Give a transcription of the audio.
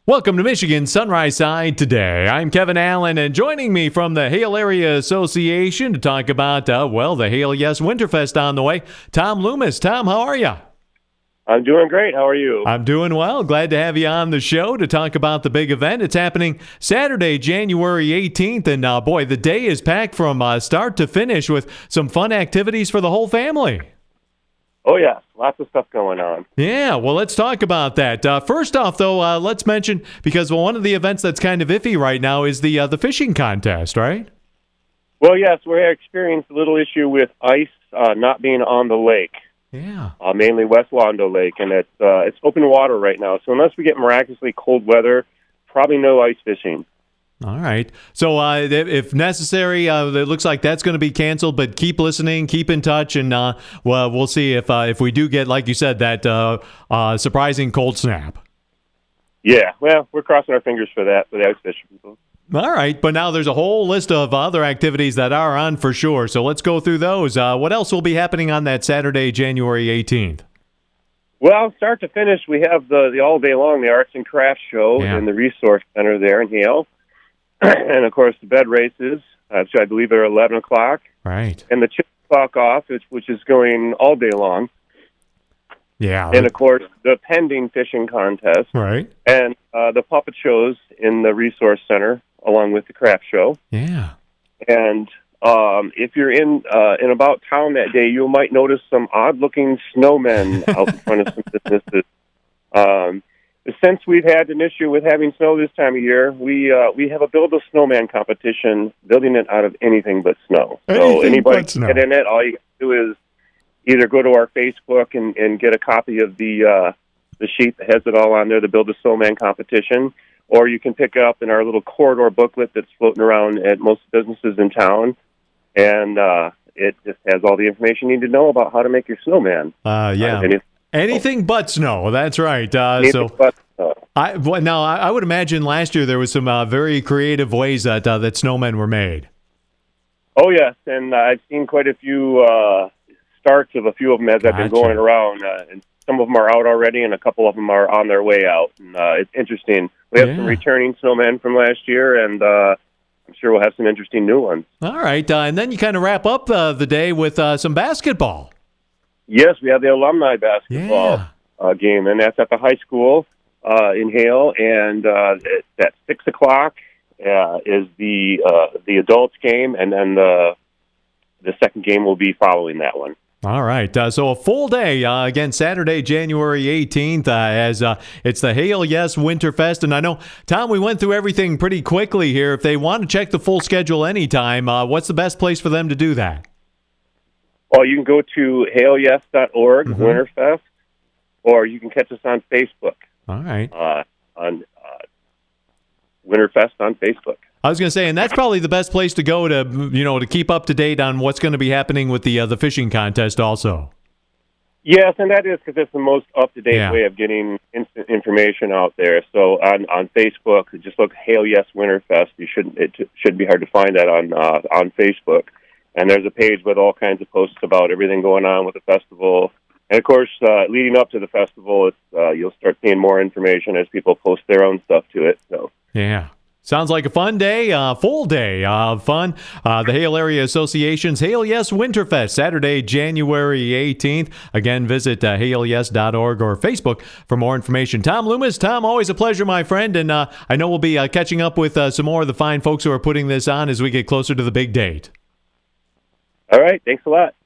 Welcome to Michigan Sunrise Side today. I'm Kevin Allen, and joining me from the Hale Area Association to talk about, the Hale Yes Winterfest on the way, Tom Loomis. Tom, how are you? I'm doing great. How are you? I'm doing well. Glad to have you on the show to talk about the big event. It's happening Saturday, January 18th, and the day is packed from start to finish with some fun activities for the whole family. Oh, yeah. Lots of stuff going on. Yeah, well, let's talk about that. First off, though, let's mention, because one of the events that's kind of iffy right now is the fishing contest, right? Well, yes, we experienced a little issue with ice not being on the lake. Yeah. Mainly West Wando Lake, and it's open water right now. So unless we get miraculously cold weather, probably no ice fishing. All right. So if necessary, it looks like that's going to be canceled, but keep listening, keep in touch, and we'll see if we do get, like you said, that surprising cold snap. Yeah, well, we're crossing our fingers for that, for the ice fishing people. All right, but now there's a whole list of other activities that are on for sure, so let's go through those. What else will be happening on that Saturday, January 18th? Well, start to finish, we have the all day long, the Arts and Crafts Show in the Resource Center there in Hale. And, of course, the bed races, which I believe are 11 o'clock. Right. And the chip clock off, which is going all day long. Yeah. And, of course, the pending fishing contest. Right. And the puppet shows in the Resource Center, along with the craft show. Yeah. And if you're in about town that day, you might notice some odd-looking snowmen out in front of some businesses. Since we've had an issue with having snow this time of year, we have a build a snowman competition, building it out of anything but snow. So anybody can get in it. All you got to do is either go to our Facebook and get a copy of the sheet that has it all on there, the Build a Snowman competition, or you can pick it up in our little corridor booklet that's floating around at most businesses in town, and it just has all the information you need to know about how to make your snowman. Anything but snow. That's right. I would imagine last year there was some very creative ways that snowmen were made. Oh, yes, and I've seen quite a few starts of a few of them as I've been going around, and some of them are out already, and a couple of them are on their way out. And it's interesting. We have some returning snowmen from last year, and I'm sure we'll have some interesting new ones. All right, and then you kind of wrap up the day with some basketball. Yes, we have the alumni basketball game, and that's at the high school in Hale, and it's at 6 o'clock is the adults game, and then the second game will be following that one. All right, so a full day, again, Saturday, January 18th, as it's the Hale Yes Winterfest. And I know, Tom, we went through everything pretty quickly here. If they want to check the full schedule anytime, what's the best place for them to do that? Well, you can go to haleyes.org, Winterfest, or you can catch us on Facebook. All right. On Winterfest on Facebook. I was going to say, and that's probably the best place to go to keep up to date on what's going to be happening with the fishing contest also. Yes, and that is because it's the most up-to-date way of getting instant information out there. So on Facebook, just look Hale Yes Winterfest. It shouldn't be hard to find that on Facebook. And there's a page with all kinds of posts about everything going on with the festival. And, of course, leading up to the festival, you'll start seeing more information as people post their own stuff to it. So yeah. Sounds like a fun day, full day of fun. The Hale Area Association's Hale Yes Winterfest, Saturday, January 18th. Again, visit haleyes.org or Facebook for more information. Tom Loomis, Tom, always a pleasure, my friend. And I know we'll be catching up with some more of the fine folks who are putting this on as we get closer to the big date. All right. Thanks a lot.